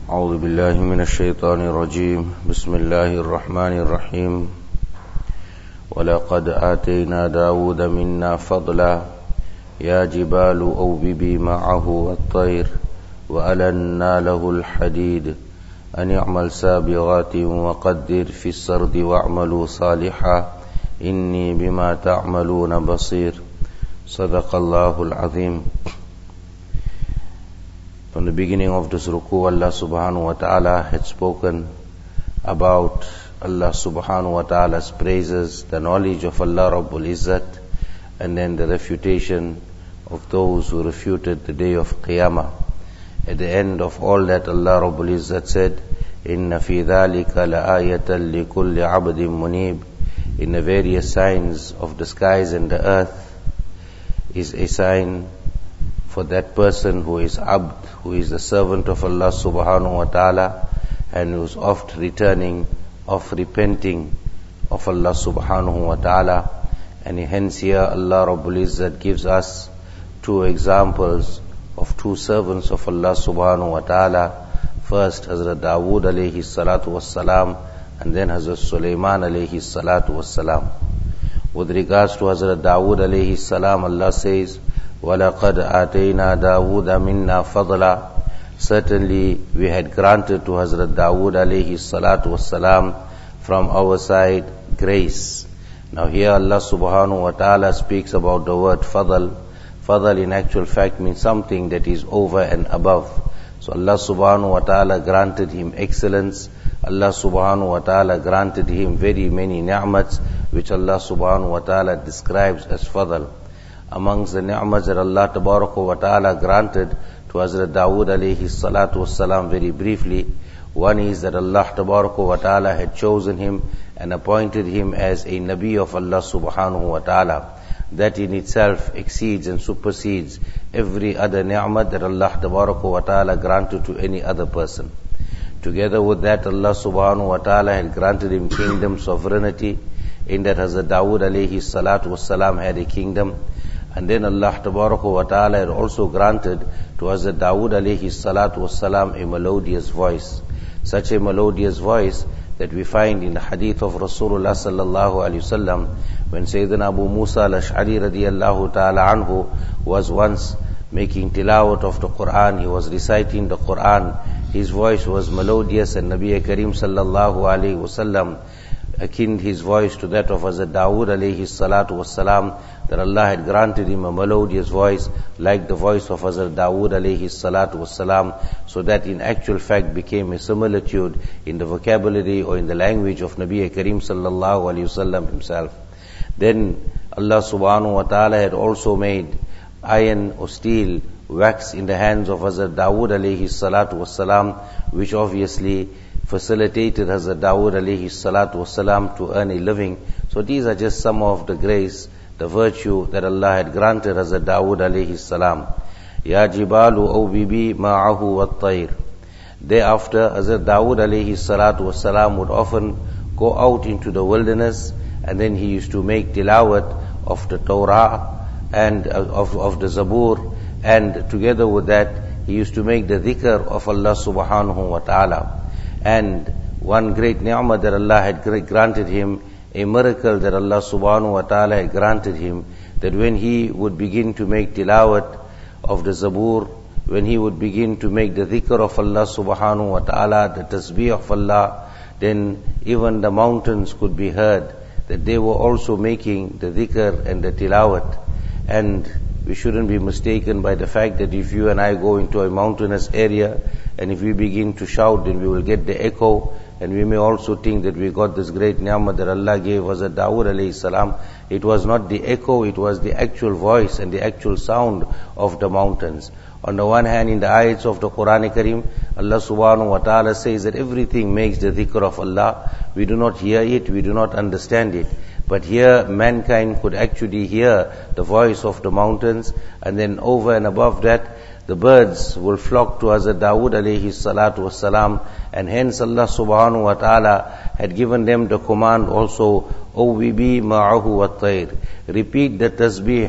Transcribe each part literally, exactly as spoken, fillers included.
أعوذ بالله من الشيطان الرجيم بسم الله الرحمن الرحيم ولقد آتينا داود منا فضلا يا جبال أوببي معه والطير وألنا له الحديد أن يعمل سابغات وقدر في السرد واعملوا صالحا إني بما تعملون بصير صدق الله العظيم. From the beginning of this ruku, Allah subhanahu wa ta'ala had spoken about Allah subhanahu wa ta'ala's praises, the knowledge of Allah Rabbul Izzat, and then the refutation of those who refuted the day of Qiyamah. At the end of all that, Allah Rabbul Izzat said, Inna fi dhalika la'ayatan li kulli abdin munib. In the various signs of the skies and the earth is a sign for that person who is abd, who is the servant of Allah subhanahu wa ta'ala, and who is oft returning, oft repenting of Allah subhanahu wa ta'ala. And hence here Allah Rabbul Izzat gives us two examples of two servants of Allah subhanahu wa ta'ala. First Hazrat Dawood alayhi salatu wassalam, and then Hazrat Sulaiman alayhi salatu wassalam. With regards to Hazrat Dawood alayhi salam, Allah says, وَلَقَدْ آتَيْنَا دَاوُودَ مِنَّا فَضْلًا. Certainly we had granted to Hazrat Dawood alayhi salatu wassalam from our side grace. Now here Allah subhanahu wa ta'ala speaks about the word fadl. Fadl in actual fact means something that is over and above. So Allah subhanahu wa ta'ala granted him excellence. Allah subhanahu wa ta'ala granted him very many ni'mats, which Allah subhanahu wa ta'ala describes as fadl. Amongst the ni'mats that Allah tabaraka wa ta'ala granted to Hazrat Dawood alayhi salatu wassalam very briefly, one is that Allah tabaraka wa ta'ala had chosen him and appointed him as a Nabi of Allah subhanahu wa ta'ala. That in itself exceeds and supersedes every other ni'mat that Allah tabaraka wa ta'ala granted to any other person. Together with that, Allah subhanahu wa ta'ala had granted him kingdom sovereignty, in that Hazrat Dawood alayhi salatu wassalam had a kingdom. And then Allah tabaraka wa ta'ala had also granted to Hazrat Dawood alayhi salatu wassalam a melodious voice. Such a melodious voice that we find in the hadith of Rasulullah sallallahu alayhi wasallam, when Sayyidina Abu Musa al-Ash'ari radiyallahu ta'ala anhu was once making tilawat of the Quran, he was reciting the Quran, his voice was melodious, and Nabi Kareem sallallahu alayhi wasallam akined his voice to that of Hazrat Dawood alayhi salatu wassalam, that Allah had granted him a melodious voice like the voice of Hazrat Dawood alayhi salatu wassalam, so that in actual fact became a similitude in the vocabulary or in the language of Nabi Kareem sallallahu alayhi wasallam himself. Then Allah subhanahu wa ta'ala had also made iron or steel, wax in the hands of Hazrat Dawood alayhi salatu wassalam, which obviously facilitated Hazrat Dawood alayhi salatu wasalam to earn a living. So these are just some of the grace, the virtue that Allah had granted Hazrat Dawood alayhi salam. Ya jibalu awbibi ma'ahu wat-tayr. Thereafter Hazrat Dawood alayhi salatu wasalam would often go out into the wilderness, and then he used to make tilawat of the Torah and of, of the Zabur, and together with that he used to make the dhikr of Allah subhanahu wa ta'ala. And one great ni'mah that Allah had granted him, a miracle that Allah subhanahu wa ta'ala had granted him, that when he would begin to make tilawat of the Zabur, when he would begin to make the dhikr of Allah subhanahu wa ta'ala, the tasbih of Allah, then even the mountains could be heard, that they were also making the dhikr and the tilawat. And we shouldn't be mistaken by the fact that if you and I go into a mountainous area, and if we begin to shout, then we will get the echo, and we may also think that we got this great ni'mah that Allah gave Hazrat Dawood alayhi salam. It was not the echo, it was the actual voice and the actual sound of the mountains. On the one hand, in the ayats of the Quran Kareem, Allah subhanahu wa ta'ala says that everything makes the dhikr of Allah. We do not hear it, we do not understand it. But here mankind could actually hear the voice of the mountains, and then over and above that, the birds will flock to Hazrat Dawood alayhi salatu wassalam, and hence Allah subhanahu wa ta'ala had given them the command also, Awbibi ma'ahu wat-tayr. Repeat the tasbih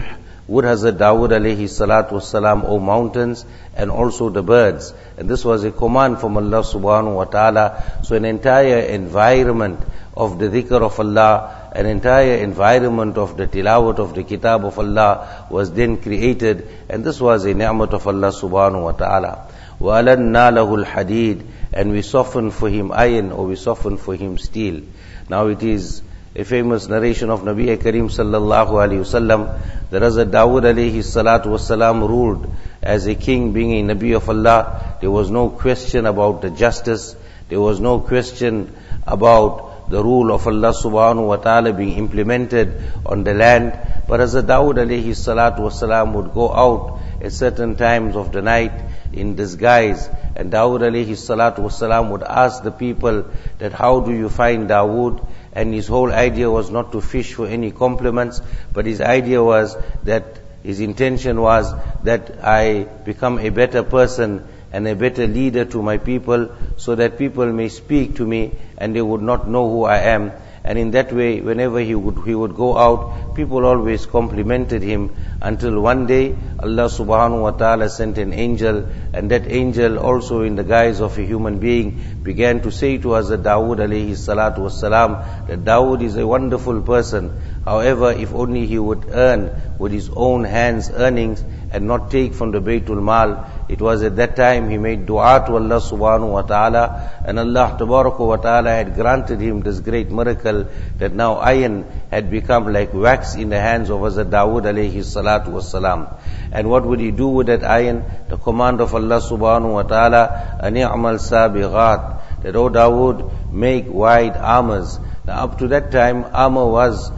would Hazrat Dawood alayhi salatu wasalam, O mountains, and also the birds. And this was a command from Allah subhanahu wa ta'ala. So an entire environment of the dhikr of Allah, an entire environment of the tilawat of the kitab of Allah was then created, and this was a ni'mat of Allah subhanahu wa ta'ala. وَأَلَنَّا لَهُ الْحَدِيدِ, and we softened for him iron, or we softened for him steel. Now it is a famous narration of Nabi Kareem sallallahu alayhi wasallam that Hazrat Dawood alayhi salatu wasalam ruled as a king, being a Nabi of Allah. There was no question about the justice, there was no question about the rule of Allah subhanahu wa ta'ala being implemented on the land. But Hazrat Dawood alayhi salatu wasalam would go out at certain times of the night in disguise, and Dawood alayhi salatu wasalam would ask the people that how do you find Dawood? And his whole idea was not to fish for any compliments, but his idea was that, his intention was that I become a better person and a better leader to my people, so that people may speak to me and they would not know who I am. And in that way, whenever he would he would go out, people always complimented him, until one day Allah subhanahu wa ta'ala sent an angel, and that angel, also in the guise of a human being, began to say to Hazrat Dawood alayhi salatu wassalam that Dawood is a wonderful person. However, if only he would earn with his own hands earnings and not take from the Baytul Mal. It was at that time he made dua to Allah subhanahu wa ta'ala, and Allah tabaraka wa ta'ala had granted him this great miracle that now iron had become like wax in the hands of Hazrat Dawood alayhi salatu wassalam. And what would he do with that iron? The command of Allah subhanahu wa ta'ala, Ani'amal sabighat, that O Dawood, make wide armors. Now up to that time, armor was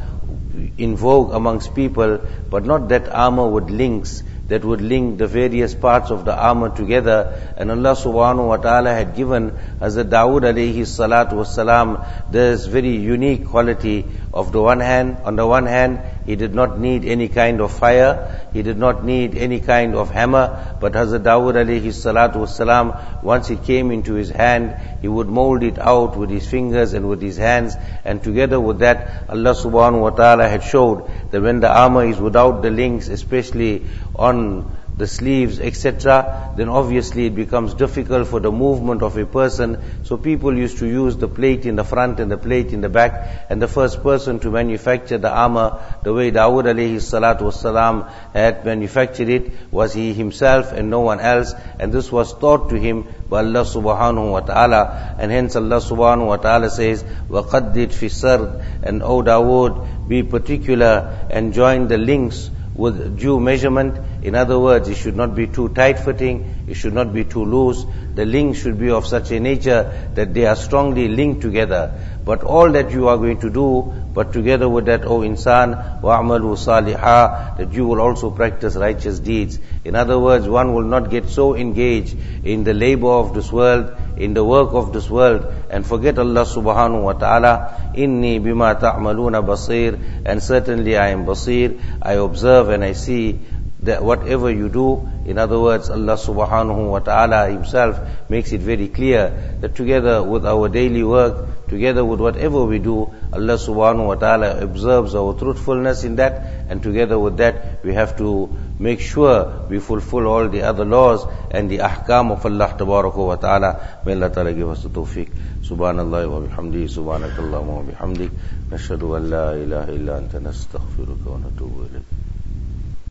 in vogue amongst people, but not that armor with links that would link the various parts of the armor together. And Allah subhanahu wa ta'ala had given Hazrat Dawood alayhi salatu wassalam this very unique quality. Of the one hand, on the one hand, he did not need any kind of fire, he did not need any kind of hammer, but Hazrat Dawood alayhi salatu wassalam, once it came into his hand, he would mold it out with his fingers and with his hands, and together with that, Allah subhanahu wa ta'ala had showed that when the armor is without the links, especially on the sleeves, et cetera, then obviously it becomes difficult for the movement of a person. So people used to use the plate in the front and the plate in the back. And the first person to manufacture the armor, the way Dawood alayhi salatu wassalam had manufactured it, was he himself and no one else. And this was taught to him by Allah subhanahu wa ta'ala. And hence Allah subhanahu wa ta'ala says, وَقَدِّدْ فِي السَّرْدِ, and O Dawood, be particular and join the links with due measurement. In other words, it should not be too tight-fitting, it should not be too loose. The links should be of such a nature that they are strongly linked together. But all that you are going to do, but together with that, O insan, wa'amalu salihah, that you will also practice righteous deeds. In other words, one will not get so engaged in the labor of this world, in the work of this world, and forget Allah subhanahu wa ta'ala. Inni bima ta'maluna basir, and certainly I am basir, I observe and I see that whatever you do. In other words, Allah subhanahu wa ta'ala himself makes it very clear that together with our daily work, together with whatever we do, Allah subhanahu wa ta'ala observes our truthfulness in that, and together with that we have to make sure we fulfill all the other laws and the ahkam of Allah tabaraka wa ta'ala. May Allah ta'ala give us the tawfiq. Subhanallah wa bihamdihi, subhanakallahumma wa bihamdik, nashhadu an la ilaha illa anta nastaghfiruka wa natubu ilayk.